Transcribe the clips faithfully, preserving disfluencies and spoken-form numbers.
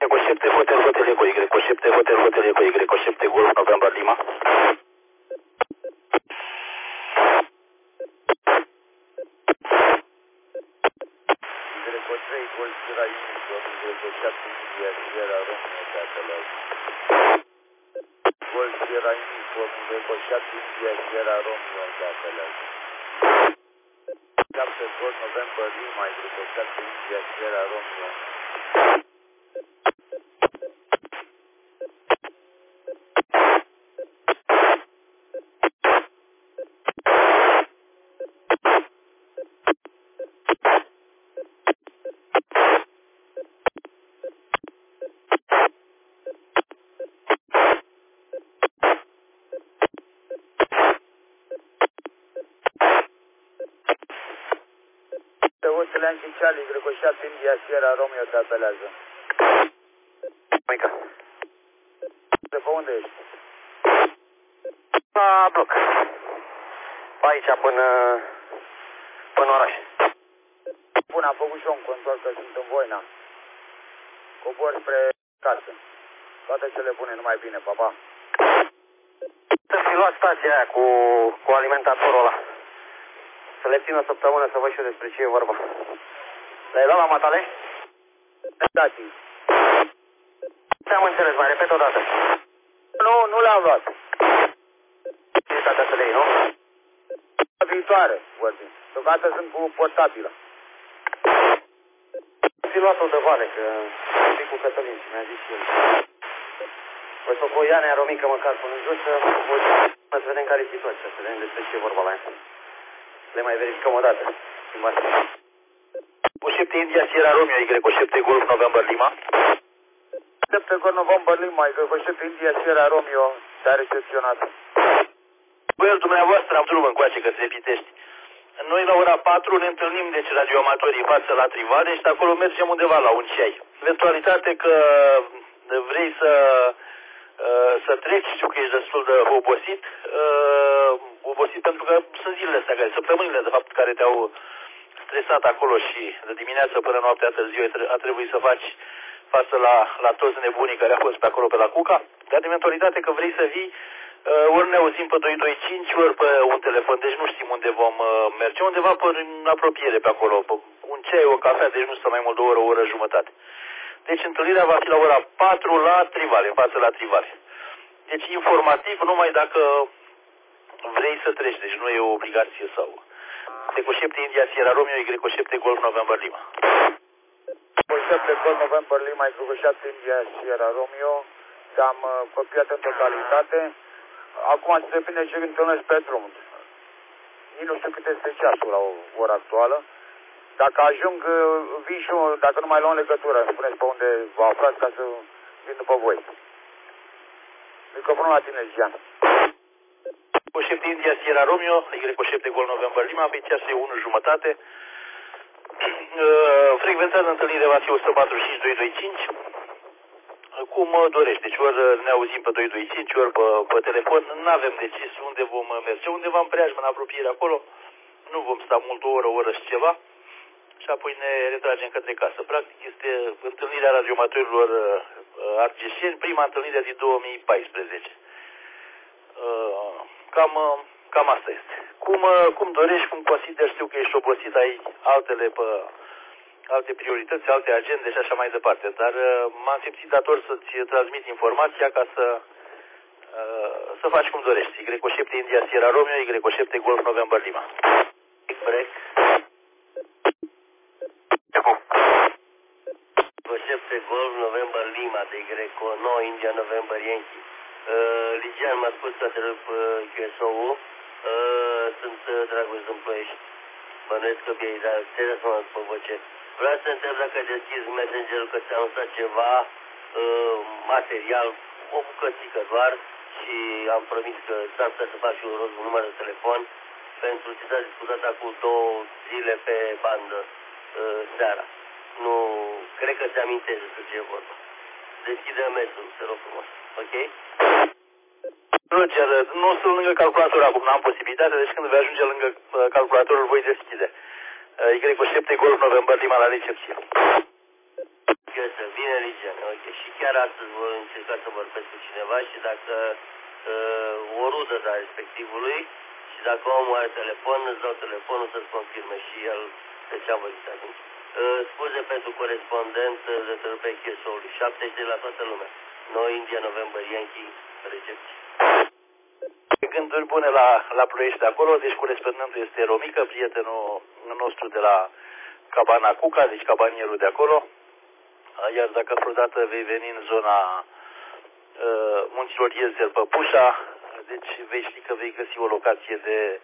Eco șapte Hotel Hotel Eco Y, Eco șapte Hotel Hotel Eco Y, Eco șapte Golf November Lima. Greco trei Golf Sierra Uniform, Greco șapte India Sierra Romeo te apelează. Golf Sierra Uniform, Greco șapte India Sierra Romeo te apelează. șapte Golf November Lima, Greco șapte India Sierra Romeo. Hotel Yankee Charlie, Greco șapte India Sierra Romeo te apelează. Mica. De pe unde ești? La bloc. Pe aici până, până oraș. Bun, am făcut și eu un control că sunt în Voina. Cobor spre casă. Toate cele bune, numai bine, papa. Să fi luat stația aia cu, cu alimentatorul ăla. Să le țin o săptămână să văd și eu despre ce e vorba. Le-ai dat la matale? Da, tii. Ți-am înțeles, mai repet o dată. Nu, nu le-am luat. Utilitatea să le iei, nu? La viitoare, vorbim. Deocamdată sunt cu portabilă. Ți-ai luat-o de vale, că e cu Cătălin și mi-a zis și el. Păi să o cu Ianea Romică măcar până în jos, să vedem care e situația, să vedem despre ce e vorba la ea. Le mai verificăm o dată. Cu șapte India Sierra Romeo, Y, cu șapte Golf November Lima. șapte Golf November Lima, Y, cu șapte India Sierra Romeo te-a recepționat. Băi, dumneavoastră am drum încoace că se Pitești. Noi la ora patru ne întâlnim, deci radioamatorii față la Trivade și acolo mergem undeva la un ceai. Eventualitate că vrei să, să treci, știu că ești destul de obosit, obosit pentru că sunt zilele astea, care, săptămânile de fapt care te-au stresat acolo și de dimineață până noaptea târziu a trebuit să faci față la, la toți nebunii care au fost pe acolo pe la Cuca, dar de eventualitate că vrei să vii, ori ne auzim pe doi doi cinci, ori pe un telefon, deci nu știm unde vom merge, undeva pe, în apropiere pe acolo, pe un ceai, o cafea, deci nu stă mai mult de o oră, o oră jumătate. Deci întâlnirea va fi la ora patru la Trivale, în față la Trivale. Deci informativ numai dacă vrei să treci, deci nu e o obligație sau... Cu șapte India Sierra Romeo, Y, cu șapte Golf November Lima. Cu șapte Golf November Lima, Y, cu șapte India Sierra Romeo, te-am uh, copiat în totalitate. Acum depinde ce întâlnești pe drum. Nici nu știu cât este ceasul la ora actuală. Dacă ajung, vii și eu, dacă nu mai luăm legătură, îmi spuneți pe unde vă aflați ca să vin după voi. Microfonul la tine, Gian. Cu șapte India Sierra Romeo, Y cu șapte Golf November Lima, pe ceasul e unu jumătate. Frecvența de întâlnire va fi o sută patruzeci și cinci doi doi cinci. Cum dorești, deci ori ne auzim pe doi doi cinci, ori pe, pe telefon, nu avem decis unde vom merge, undeva în preajmă, în apropiere acolo, nu vom sta mult, o oră, o oră și ceva, și apoi ne retragem către casă. Practic este întâlnirea radiomatorilor argeșeni, prima întâlnire din două mii paisprezece. Cam, cam asta este. Cum, cum dorești, cum consideri, știu că ești obosit, ai altele pe... alte priorități, alte agende și așa mai departe. Dar uh, m-am simțit dator să-ți transmit informația ca să uh, să faci cum dorești. Y cu șapte India Sierra Romeo, Y cu șapte Golf November Lima. Break. cu șapte Golf November Lima de Y cu nouă India November Yankee. Uh, Ligian m-a spus să te rup uh, Q S O-ul. Uh, sunt uh, Dragoș din Ploiești. Bănuiesc că mi-ai dat, te-ai dat pe voce. Vreau să întreb dacă ai deschis Messenger-ul, că ți-am lăsat ceva uh, material, o bucățică doar, și am promis că s-ar putea să fac și un rost un număr de telefon pentru ce s-a discutat acum două zile pe bandă uh, seara. Nu, cred că ți amintești despre ce e vorba. Deschide mesul, te rog frumos, ok? Roger, nu sunt lângă calculator acum, n-am posibilitate, deci când vei ajunge lângă uh, calculatorul voi deschide. Y cu șapte Golf November Lima la recepție. Chiesă, bine, Ligian, ok. Și chiar astăzi vor încerca să vorbesc cu cineva și dacă uh, o rudă de respectivului și dacă omul are telefon, îți dau telefonul să-ți confirme și el de ce am vorbit atunci. Uh, scuze pentru corespondent de tărpe Chiesoului, șaptezeci de la toată lumea. Noi, India, November, Yankee, recepție. Gânduri bune la, la Ploiești de acolo, deci corespondentul este Romică, prietenul nostru de la Cabana Cuca, deci cabanierul de acolo. Iar dacă vreodată vei veni în zona uh, munților Iezel Păpușa, deci vei ști că vei găsi o locație de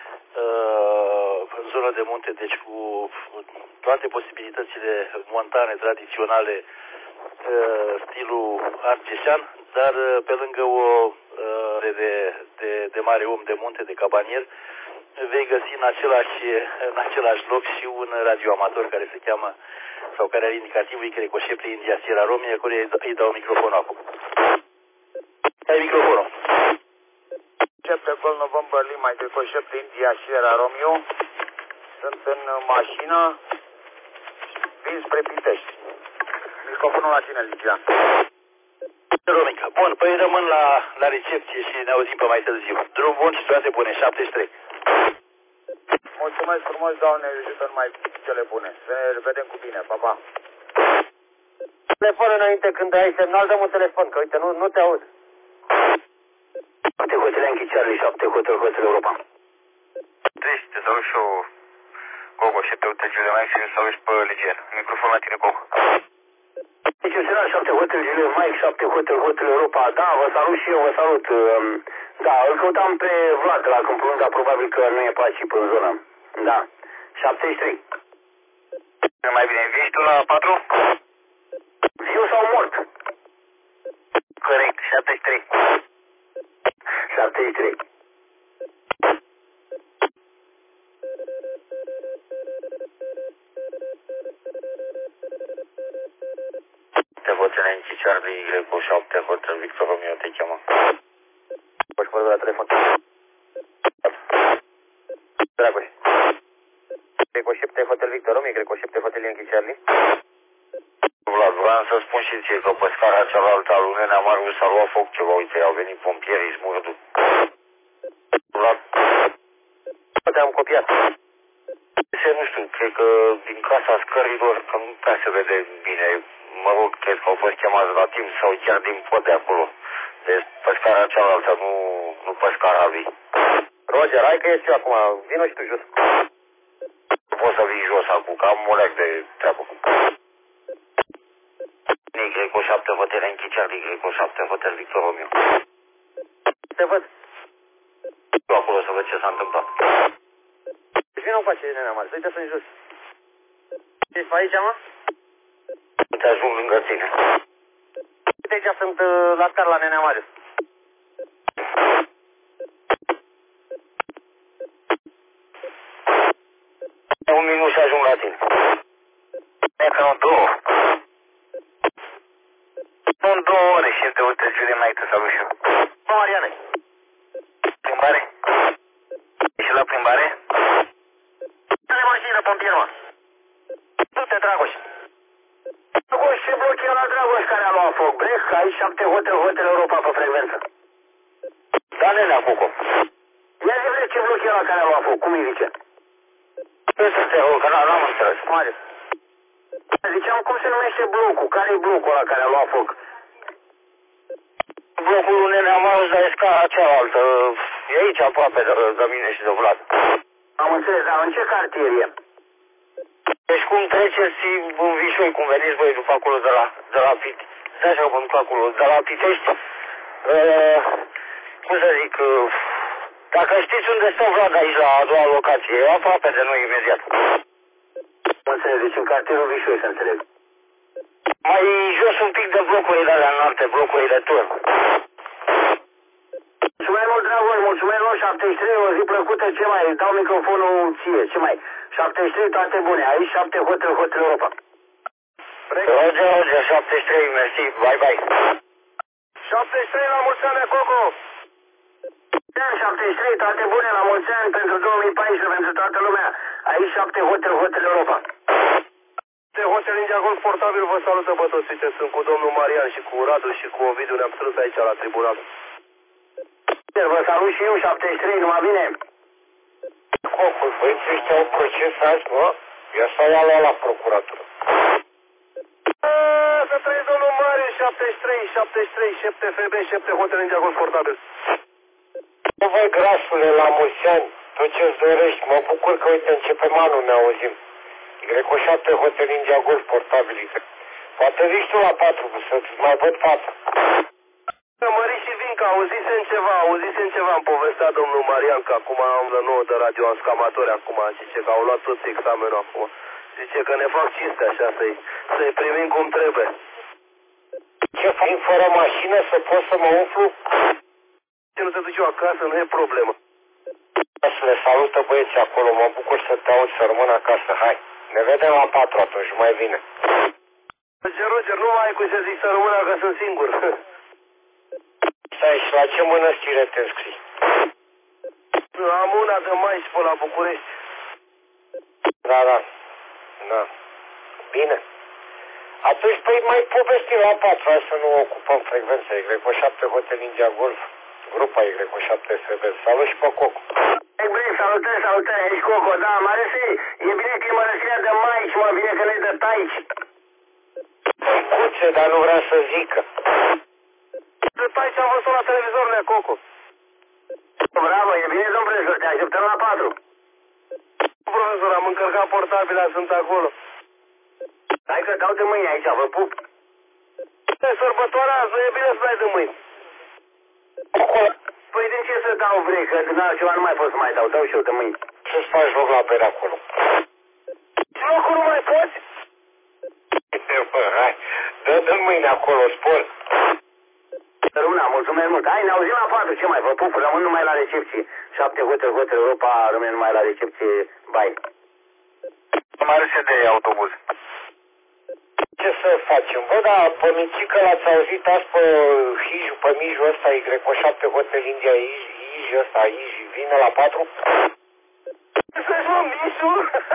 uh, zonă de munte, deci cu toate posibilitățile montane tradiționale, uh, stilul argeșan, dar uh, pe lângă o uh, de, de, de mare om de munte, de cabanier, vei găsi în același, în același loc și un radioamator care se cheamă, sau care are indicativul I șapte India Sierra Romeo, acolo îi dau microfonul acum. Ai microfonul. șapte Gol November Lima, I șapte India Sierra Romeo. Sunt în mașină, vin spre Pitești. Microfonul la tine, Ligian. Romica. Bun, păi rămân la, la recepție și ne auzim pe mai târziu. Drum bun și toate bune, șaptezeci și trei. Mulțumesc frumos, Doamne, ajută numai cele bune. Să ne vedem cu bine, pa, pa. Telefon înainte, când ai semnal, dăm un telefon, că uite, nu, nu te aud. șapte Hotel Yankee Charlie, șapte Hotel Hotel Europa. Deci, te salut și eu, Gogo, și pe utegile mai și salut și pe Ligian. Microfon la tine, Gogo. Deci, eu sunt șapte Hotel Julian Mike, șapte Hotel Hotel Europa. Da, vă salut și eu, vă salut. Da, îl căutam pe Vlad la Câmpul, dar probabil că nu e pe aici, pe zonă. Da, șaptezeci și trei. Mai bine, vii tu la patru? Viu sau mort? Corect, șaptezeci și trei. șaptezeci și trei. Te Hotel Yankee Charlie, Greco șapte, Hotel Victor Romeo, te cheamă. Poți vorbi la telefon. Dragoș. Greco șapte, Hotel Victor Romeo, Greco șapte, Hotel Yankee Charlie. Vlad, vreau să spun și ție că pe scara cealaltă a lui Nenea Marius s-a luat foc ceva, uite, au venit pompierii, smurdu. Vlad. Te-am copiat. Se, nu știu, cred că din casa scărilor, că nu prea se vede bine, mă rog, cred că au fost chemați la timp sau chiar din pod de acolo. Deci pe scara cealaltă, nu, nu pe scara lui. Roger, hai că ești eu acum, vino și tu jos. Nu pot să vii jos acum, că am moleac de treabă. Greco șapte, Hotel Yankee Charlie, Greco șapte, Hotel Victor Romeo. Te văd. Eu acolo să văd ce s-a întâmplat. Deci vină încoace, Nenea Marius, uite să-mi jos. Ești pe aici, mă? Nu te ajung lângă tine. Uite aici sunt uh, la scară la Nenea Marius. Un minut și ajung la tine. E că nu două. În două ore și te uite Julie mai te salut și eu. Bă, Mariane. Plimbare? Ești la plimbare? Dă-ne mașină, pompier, mă. Du-te, Dragoș. Dragoș, ce bloc e la Dragoș care a luat foc? Bresc, aici șapte Hotel Hotel Europa pe frecvență. Da, Nenea, Cucu. Ia zi, ce bloc e la care a luat foc? Cum îi zice? Nu să te rog, că n-am înțeles. Marius. Ziceam, cum se numește blocul? Care e blocul ăla care a luat foc? Blocul lui Nenea Marius, dar e scara cealaltă. E aici aproape de, de mine și de Vlad. Am înțeles, dar în ce cartier e? Deci cum treceți în Vișoi, cum veniți voi după acolo de la, de la Pit, stai așa cum după acolo, de la Pitești, uh, cum să zic, uh, dacă știți unde stă Vlad aici la a doua locație, e aproape de noi imediat. Nu înțeleg, deci în cartierul Vișoi, să înțeleg. Mai jos un pic de blocurile alea înalte, blocurile turn. Mulțumesc mult, Dragoș, mulțumesc mult, șaptezeci și trei, o zi plăcută, ce mai, îi dau microfonul ție, ce mai, șaptezeci și trei, toate bune, aici șapte Hotel Hotel Europa. Roger, Roger, șaptezeci și trei, mersi, bye, bye. șaptezeci și trei la mulți ani, Coco. șaptezeci și trei, toate bune, la mulți ani pentru două mii paisprezece, pentru toată lumea, aici șapte Hotel Hotel Europa. De Hotel India Golf Portabil vă salută pe toți. Uite, sunt cu domnul Marian și cu Radu și cu Ovidiu. Ne-am strâns aici la tribunal. Vă salut și eu, șaptezeci și trei, numai bine. Cocul, băieții ăștia au proces azi, mă? Ia să ia luat la procuratură. Aaaa, să trăiți domnul Mariu, șaptezeci și trei, șaptezeci și trei, șef T F B, șef de Hotel India Golf Portabil. Nu voi, grasule, la mulți ani, tot ce-ți dorești. Mă bucur că, uite, începem anul, ne auzim. Greco șapte, Hotel India Golf Portabil. Poate vii tu la patru, să-ți mai văd fața. Mări și Vinca, auzisem ceva, auzisem ceva, îmi povestea domnul Marian, că acum am la nouă de radio în scamatori acum, zice că au luat toți examenul acum. Zice că ne fac cinste așa, să-i să primim cum trebuie. Ce faci fără mașină să pot să mă umflu? Ce nu te duci eu acasă, nu e problemă. Să le salută băieții acolo, mă bucur să te aud, să rămân acasă, hai. Ne vedem la patru atunci, mai bine. Roger, Roger, nu mai ai cum să zic să rămână că sunt singur. Stai, și la ce mănăstire te înscrii? Am una de mai și pe la București. Da, da. Da. Bine. Atunci, păi, mai povesti la patru, hai să nu ocupăm frecvența. Y șapte Hotel India Golf, grupa Y șapte S B. Salut și pe Coco. Bine, salutări, salutări, aici Coco, da, mare să e bine că e mănăstirea de Maici, mă, bine că nu-i de Taici. Cuțe, dar nu vrea să zică. De Taici am văzut la televizor, nea Coco. Bravo, e bine, domn profesor, te așteptăm la patru. Profesor, am încărcat portabila, sunt acolo. Hai că dau de mâine aici, vă pup. E sărbătoarea azi, nu e bine să dai de mâini. Păi de ce să dau vrei, că din altceva nu mai pot să mai dau, dau și eu de mâini. Ce-ți faci loc la bere acolo? Și locul nu mai poți? Bă, hai, dă de mâine acolo, spun. Rămâna, mulțumesc mult. Hai, ne auzim la patru, ce mai, vă pup, rămân numai la recepție. șapte Hotel, Hotel Europa, rămân numai la recepție, bye. Mai râse de autobuz. Ce să facem? Bă, da, pe Micică l-ați auzit azi pe Hiju, pe Miju ăsta, Y șapte Hotel India, Iji ăsta, Iji, vine la patru? Să-și mă, Mișu?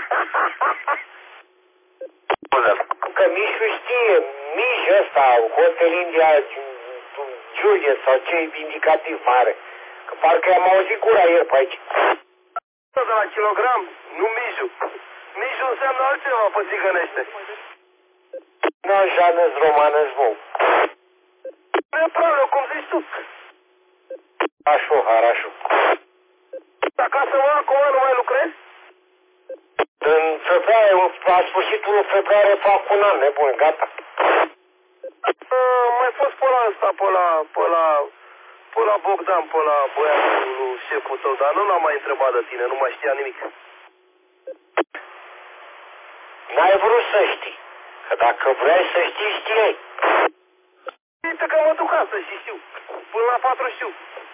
Că Mișu știe, Miji ăsta, Hotel India, Juliet sau ce indicativ mare. Că parcă am auzit gura ieri pe aici. De la kilogram, nu Miju. Miju înseamnă altceva pe țigănește. Nu, janăz romanăz, mă. Nu e problemă, cum zici tu. Harașu, harașu. Acasă mă, acum nu mai lucrezi? În februarie, la sfârșitul lui februarie fac un an, nebun, gata. Uh, mai fost pe la ăsta, pe la, pe la, pe la Bogdan, pe la băiatul lui șeful tău, dar nu l-am mai întrebat de tine, nu mai știa nimic. N-ai vrut să știi, că dacă vrei să știi, știai. Uite că mă duc astăzi și știu, până la patru știu.